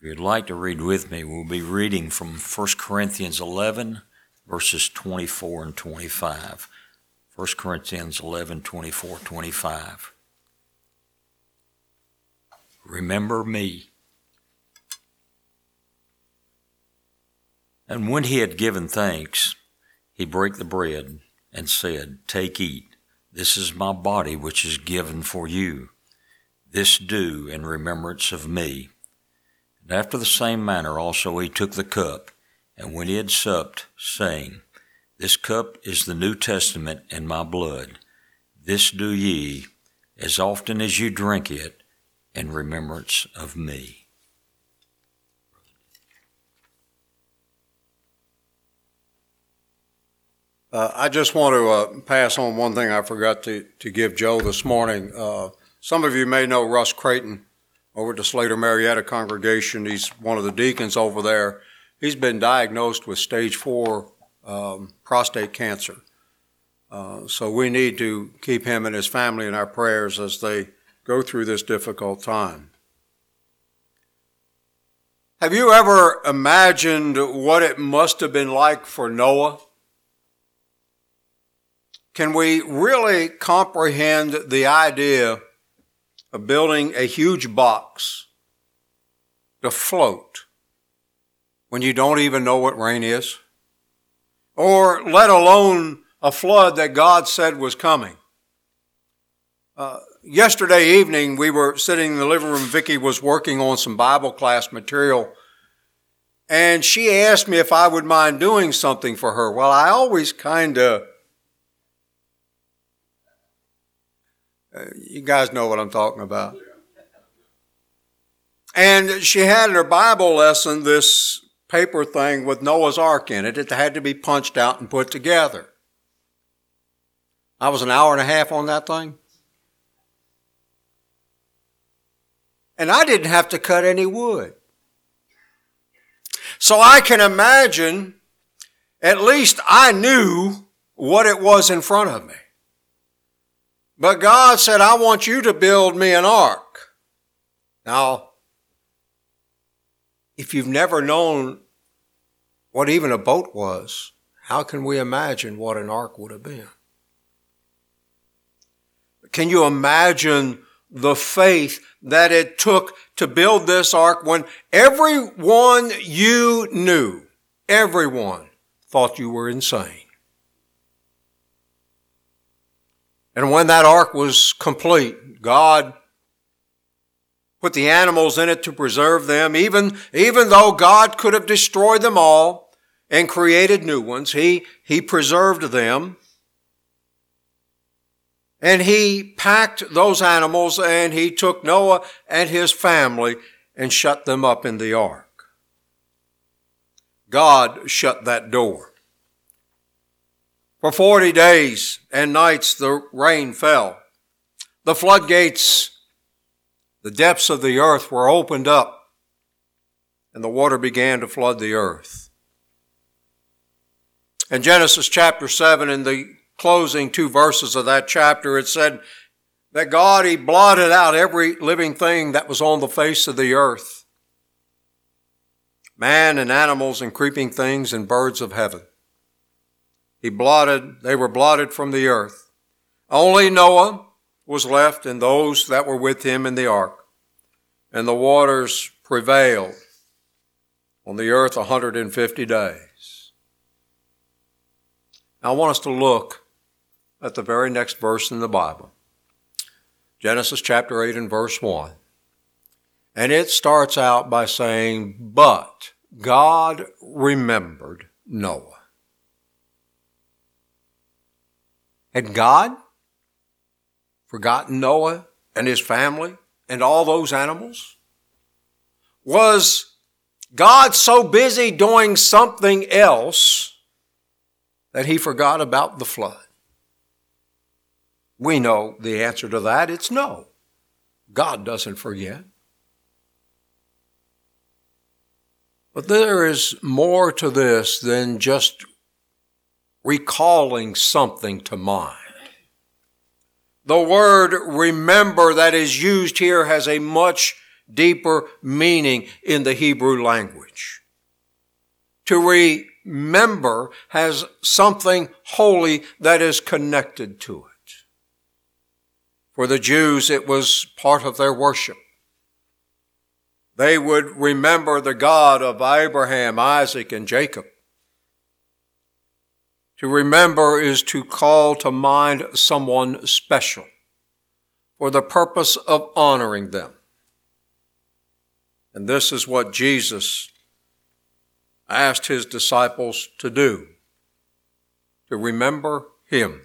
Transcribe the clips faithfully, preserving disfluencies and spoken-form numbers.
If you'd like to read with me, we'll be reading from First Corinthians eleven, verses twenty-four and twenty-five. First Corinthians eleven, twenty-four, twenty-five. Remember me. And when he had given thanks, he brake the bread and said, Take, eat. This is my body which is given for you. This do in remembrance of me. And after the same manner also he took the cup, and when he had supped, saying, This cup is the New Testament in my blood. This do ye, as often as you drink it, in remembrance of me. Uh, I just want to uh, pass on one thing I forgot to, to give Joe this morning. Uh, some of you may know Russ Creighton over at the Slater Marietta congregation. He's one of the deacons over there. He's been diagnosed with stage four um, prostate cancer. Uh, so we need to keep him and his family in our prayers as they go through this difficult time. Have you ever imagined what it must have been like for Noah? Can we really comprehend the idea of building a huge box to float when you don't even know what rain is? Or let alone a flood that God said was coming? Uh, yesterday evening, we were sitting in the living room. Vicki was working on some Bible class material, and she asked me if I would mind doing something for her. Well, I always kind of Uh, you guys know what I'm talking about. And she had in her Bible lesson this paper thing with Noah's Ark in it. It had to be punched out and put together. I was an hour and a half on that thing. And I didn't have to cut any wood. So I can imagine, at least I knew what it was in front of me. But God said, I want you to build me an ark. Now, if you've never known what even a boat was, how can we imagine what an ark would have been? Can you imagine the faith that it took to build this ark when everyone you knew, everyone thought you were insane? And when that ark was complete, God put the animals in it to preserve them. Even, even though God could have destroyed them all and created new ones, He, He preserved them. And He packed those animals, and He took Noah and his family and shut them up in the ark. God shut that door. For forty days and nights the rain fell. The floodgates, the depths of the earth were opened up, and the water began to flood the earth. In Genesis chapter seven, in the closing two verses of that chapter, it said that God, He blotted out every living thing that was on the face of the earth. Man and animals and creeping things and birds of heaven. He blotted, they were blotted from the earth. Only Noah was left and those that were with him in the ark. And the waters prevailed on the earth one hundred fifty days. Now I want us to look at the very next verse in the Bible. Genesis chapter eight and verse one. And it starts out by saying, But God remembered Noah. Had God forgotten Noah and his family and all those animals? Was God so busy doing something else that He forgot about the flood? We know the answer to that. It's no. God doesn't forget. But there is more to this than just recalling something to mind. The word remember that is used here has a much deeper meaning in the Hebrew language. To remember has something holy that is connected to it. For the Jews, it was part of their worship. They would remember the God of Abraham, Isaac, and Jacob. To remember is to call to mind someone special for the purpose of honoring them. And this is what Jesus asked his disciples to do, to remember him.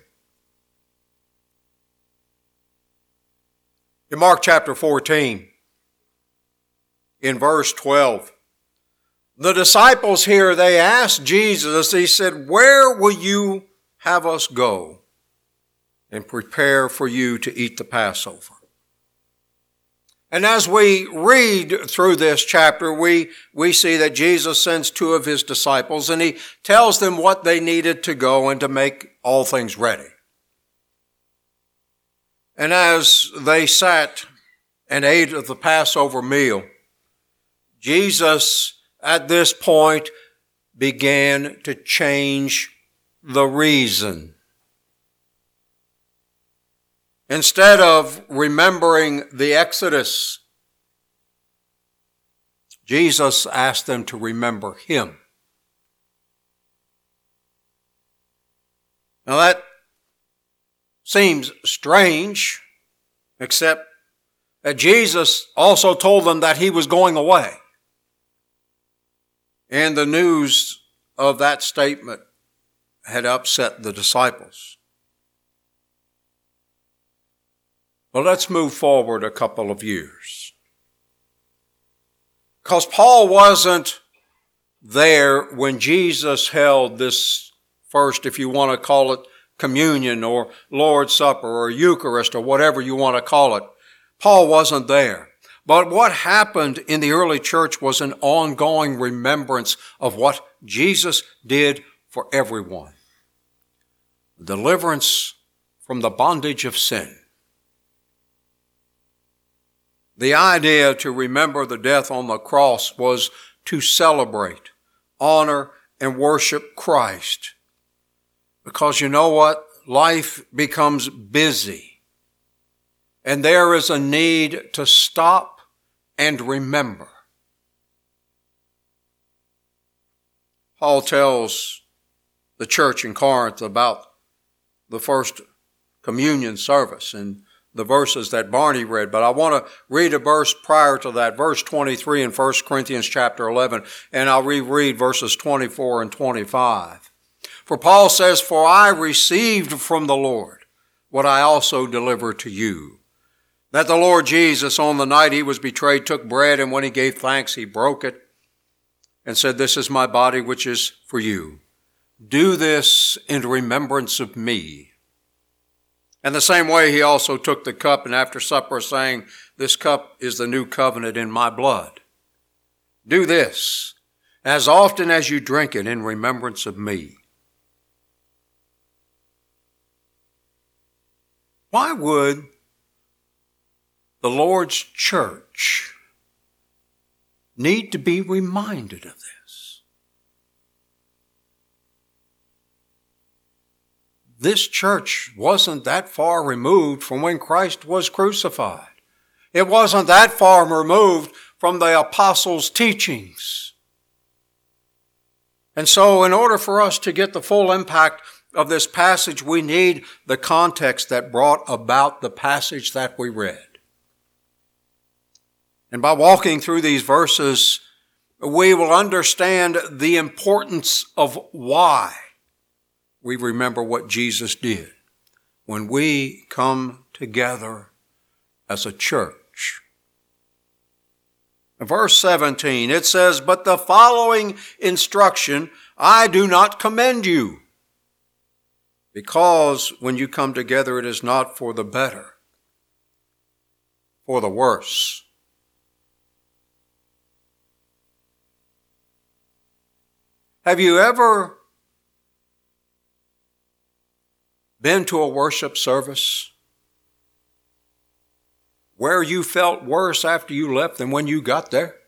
In Mark chapter fourteen, in verse twelve, the disciples here, they asked Jesus, he said, "Where will you have us go and prepare for you to eat the Passover?" And as we read through this chapter, we, we see that Jesus sends two of his disciples and he tells them what they needed to go and to make all things ready. And as they sat and ate of the Passover meal, Jesus at this point began to change the reason. Instead of remembering the Exodus, Jesus asked them to remember him. Now that seems strange, except that Jesus also told them that he was going away. And the news of that statement had upset the disciples. Well, let's move forward a couple of years. Because Paul wasn't there when Jesus held this first, if you want to call it, communion or Lord's Supper or Eucharist or whatever you want to call it. Paul wasn't there. But what happened in the early church was an ongoing remembrance of what Jesus did for everyone. Deliverance from the bondage of sin. The idea to remember the death on the cross was to celebrate, honor, and worship Christ. Because you know what? Life becomes busy. And there is a need to stop and remember. Paul tells the church in Corinth about the first communion service and the verses that Barney read, but I want to read a verse prior to that, verse twenty-three in First Corinthians chapter eleven, and I'll reread verses twenty-four and twenty-five. For Paul says, "For I received from the Lord what I also delivered to you, that the Lord Jesus, on the night he was betrayed, took bread, and when he gave thanks, he broke it, and said, 'This is my body, which is for you. Do this in remembrance of me.' And the same way he also took the cup, and after supper saying, 'This cup is the new covenant in my blood. Do this as often as you drink it in remembrance of me.'" Why would the Lord's church need to be reminded of this? This church wasn't that far removed from when Christ was crucified. It wasn't that far removed from the apostles' teachings. And so in order for us to get the full impact of this passage, we need the context that brought about the passage that we read. And by walking through these verses, we will understand the importance of why we remember what Jesus did when we come together as a church. In verse seventeen, it says, "But the following instruction I do not commend you, because when you come together, it is not for the better, for the worse." Have you ever been to a worship service where you felt worse after you left than when you got there?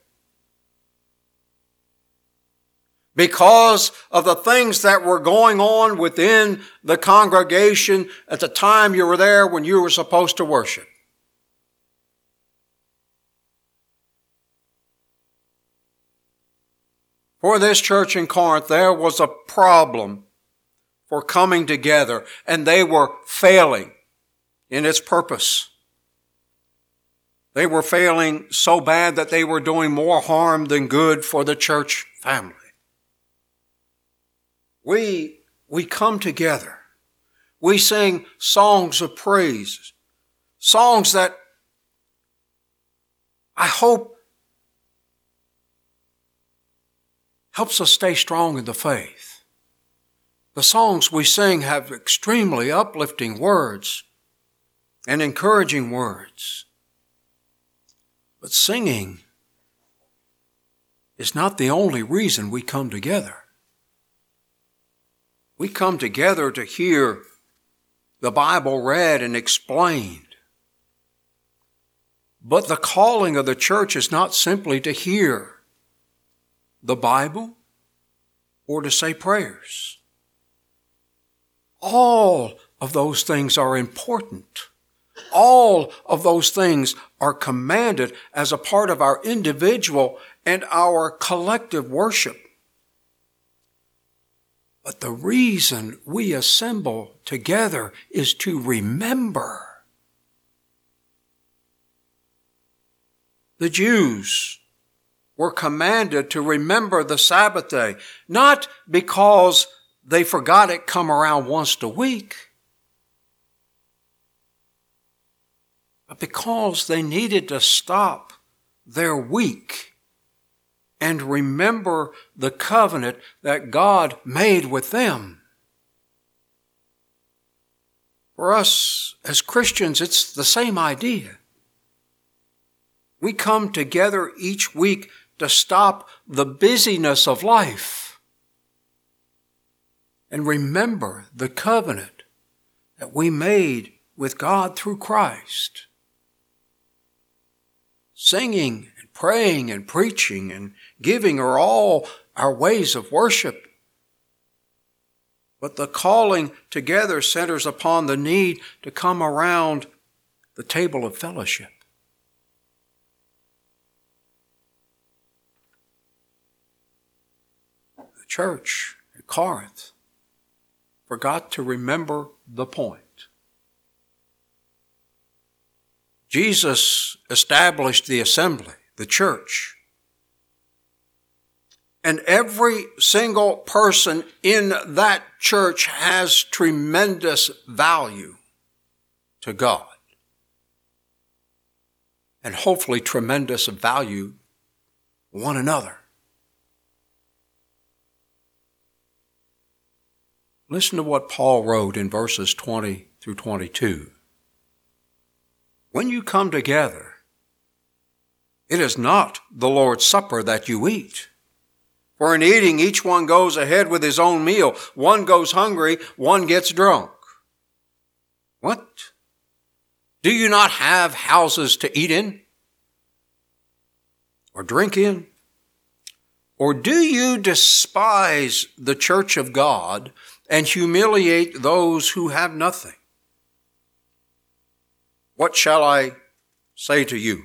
Because of the things that were going on within the congregation at the time you were there when you were supposed to worship. For this church in Corinth, there was a problem for coming together, and they were failing in its purpose. They were failing so bad that they were doing more harm than good for the church family. We, we come together. We sing songs of praise, songs that I hope helps us stay strong in the faith. The songs we sing have extremely uplifting words and encouraging words. But singing is not the only reason we come together. We come together to hear the Bible read and explained. But the calling of the church is not simply to hear the Bible or to say prayers. All of those things are important. All of those things are commanded as a part of our individual and our collective worship. But the reason we assemble together is to remember. The Jews were commanded to remember the Sabbath day, not because they forgot it come around once a week, but because they needed to stop their week and remember the covenant that God made with them. For us as Christians, it's the same idea. We come together each week to stop the busyness of life and remember the covenant that we made with God through Christ. Singing and praying and preaching and giving are all our ways of worship. But the calling together centers upon the need to come around the table of fellowship. The church at Corinth forgot to remember the point. Jesus established the assembly, the church. And every single person in that church has tremendous value to God. And hopefully tremendous value to one another. Listen to what Paul wrote in verses twenty through twenty-two. When you come together, it is not the Lord's Supper that you eat. For in eating, each one goes ahead with his own meal. One goes hungry, one gets drunk. What? Do you not have houses to eat in? Or drink in? Or do you despise the church of God and humiliate those who have nothing? What shall I say to you?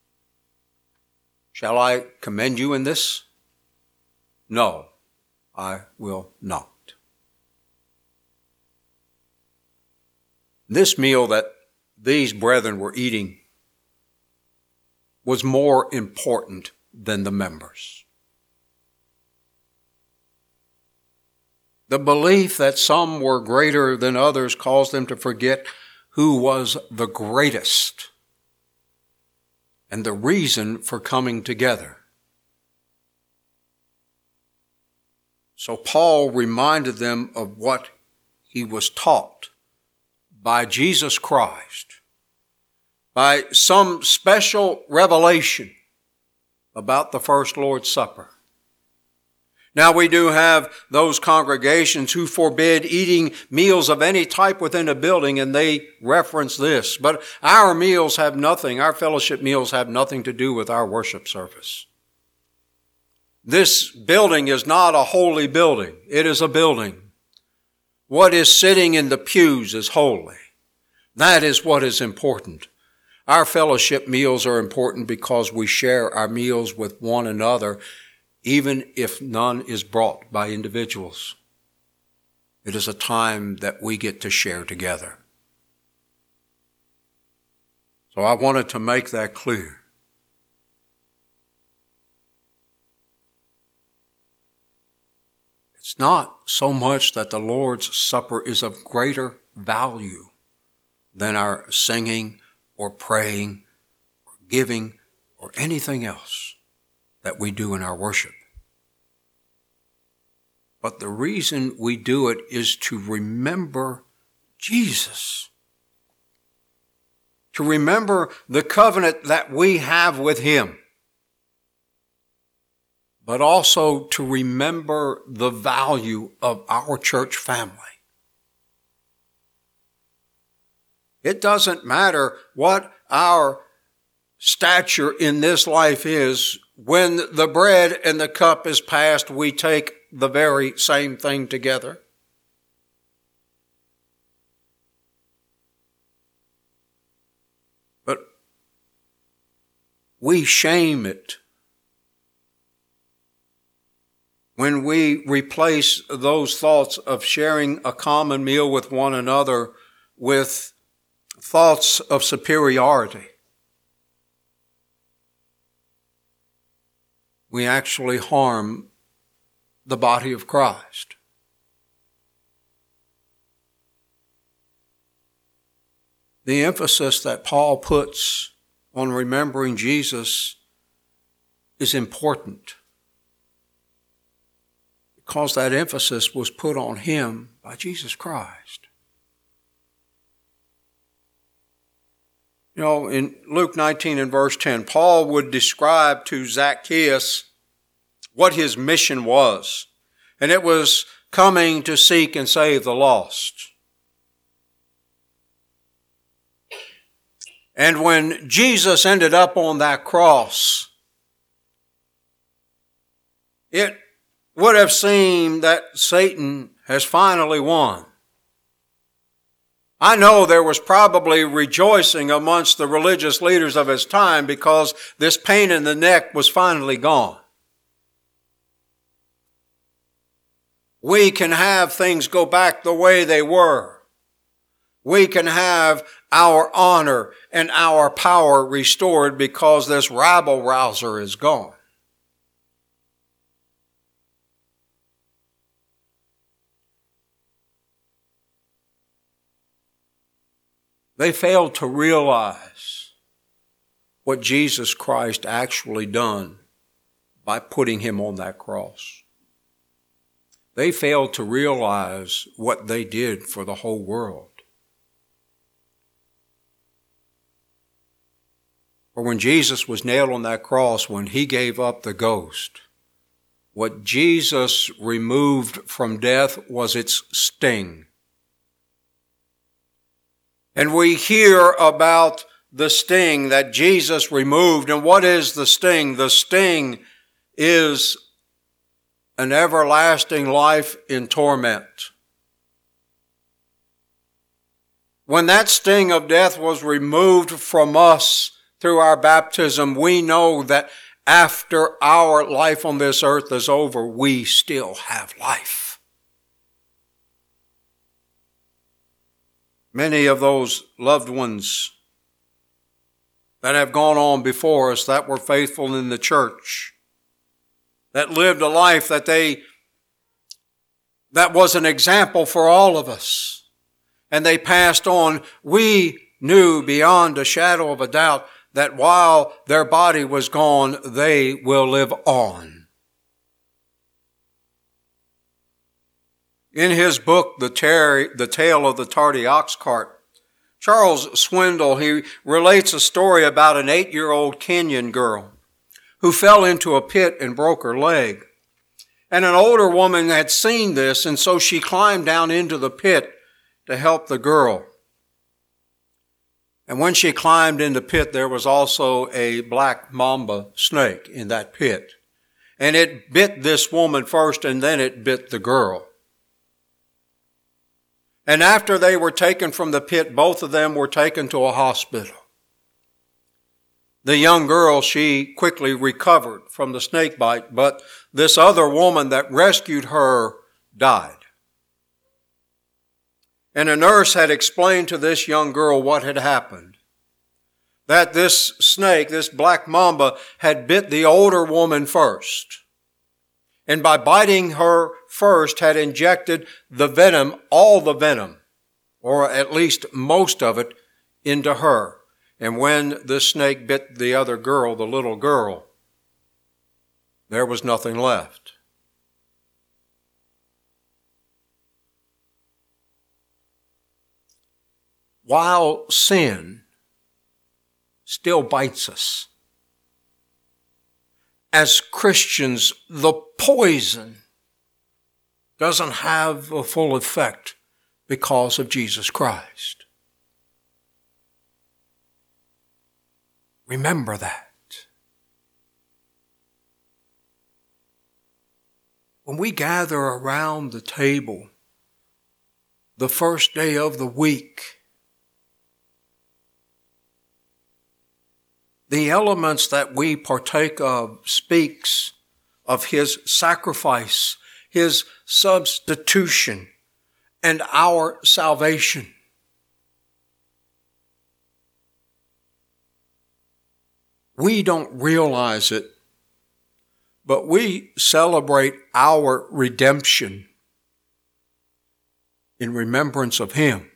Shall I commend you in this? No, I will not. This meal that these brethren were eating was more important than the members. The belief that some were greater than others caused them to forget who was the greatest and the reason for coming together. So Paul reminded them of what he was taught by Jesus Christ, by some special revelation about the first Lord's Supper. Now, we do have those congregations who forbid eating meals of any type within a building, and they reference this. But our meals have nothing, our fellowship meals have nothing to do with our worship service. This building is not a holy building. It is a building. What is sitting in the pews is holy. That is what is important. Our fellowship meals are important because we share our meals with one another, even if none is brought by individuals. It is a time that we get to share together. So I wanted to make that clear. It's not so much that the Lord's Supper is of greater value than our singing or praying or giving or anything else that we do in our worship. But the reason we do it is to remember Jesus. To remember the covenant that we have with Him. But also to remember the value of our church family. It doesn't matter what our stature in this life is. When the bread and the cup is passed, we take the very same thing together. But we shame it when we replace those thoughts of sharing a common meal with one another with thoughts of superiority. We actually harm the body of Christ. The emphasis that Paul puts on remembering Jesus is important because that emphasis was put on Him by Jesus Christ. You know, in Luke nineteen and verse ten, Paul would describe to Zacchaeus what his mission was. And it was coming to seek and save the lost. And when Jesus ended up on that cross, it would have seemed that Satan has finally won. I know there was probably rejoicing amongst the religious leaders of his time because this pain in the neck was finally gone. We can have things go back the way they were. We can have our honor and our power restored because this rabble-rouser is gone. They failed to realize what Jesus Christ actually done by putting Him on that cross. They failed to realize what they did for the whole world. For when Jesus was nailed on that cross, when He gave up the ghost, what Jesus removed from death was its sting. And we hear about the sting that Jesus removed. And what is the sting? The sting is an everlasting life in torment. When that sting of death was removed from us through our baptism, we know that after our life on this earth is over, we still have life. Many of those loved ones that have gone on before us that were faithful in the church, that lived a life that they, that was an example for all of us, and they passed on, we knew beyond a shadow of a doubt that while their body was gone, they will live on. In his book, The, Ter- the Tale of the Tardy Ox Cart, Charles Swindoll, he relates a story about an eight-year-old Kenyan girl who fell into a pit and broke her leg. And an older woman had seen this, and so she climbed down into the pit to help the girl. And when she climbed in the pit, there was also a black mamba snake in that pit. And it bit this woman first, and then it bit the girl. And after they were taken from the pit, both of them were taken to a hospital. The young girl, she quickly recovered from the snake bite, but this other woman that rescued her died. And a nurse had explained to this young girl what had happened. That this snake, this black mamba, had bit the older woman first. And by biting her first, had injected the venom, all the venom, or at least most of it, into her. And when the snake bit the other girl, the little girl, there was nothing left. While sin still bites us, as Christians, the poison doesn't have a full effect because of Jesus Christ. Remember that. When we gather around the table the first day of the week, the elements that we partake of speaks of his sacrifice, his substitution, and our salvation. We don't realize it, but we celebrate our redemption in remembrance of him.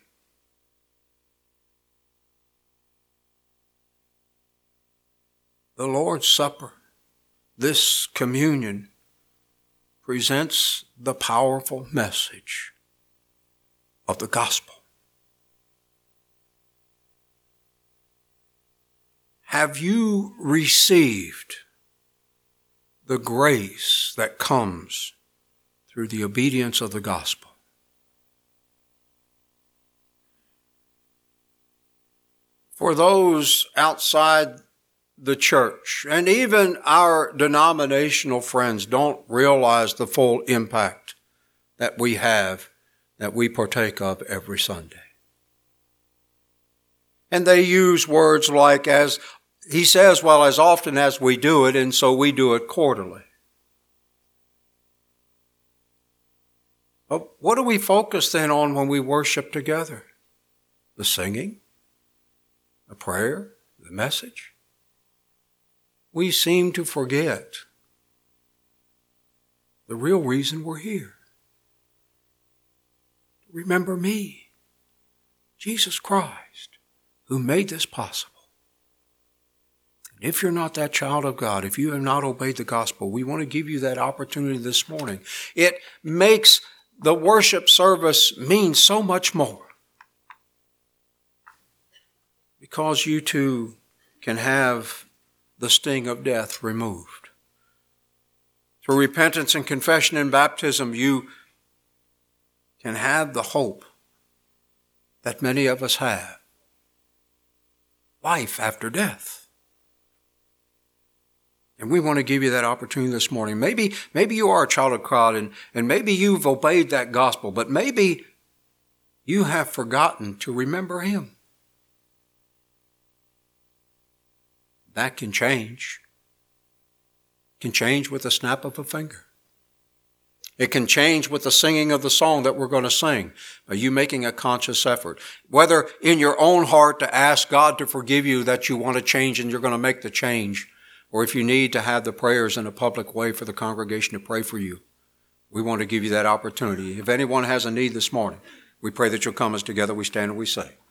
The Lord's Supper, this communion, presents the powerful message of the gospel. Have you received the grace that comes through the obedience of the gospel? For those outside the church, and even our denominational friends don't realize the full impact that we have, that we partake of every Sunday. And they use words like, as he says, well, as often as we do it, and so we do it quarterly. But what do we focus then on when we worship together? The singing, the prayer, the message? We seem to forget the real reason we're here. Remember me, Jesus Christ, who made this possible. And if you're not that child of God, if you have not obeyed the gospel, we want to give you that opportunity this morning. It makes the worship service mean so much more, because you too can have the sting of death removed. Through repentance and confession and baptism, you can have the hope that many of us have. Life after death. And we want to give you that opportunity this morning. Maybe, maybe you are a child of God, and, and maybe you've obeyed that gospel, but maybe you have forgotten to remember him. That can change. It can change with the snap of a finger. It can change with the singing of the song that we're going to sing. Are you making a conscious effort? Whether in your own heart to ask God to forgive you that you want to change and you're going to make the change, or if you need to have the prayers in a public way for the congregation to pray for you, we want to give you that opportunity. If anyone has a need this morning, we pray that you'll come as together we stand and we say.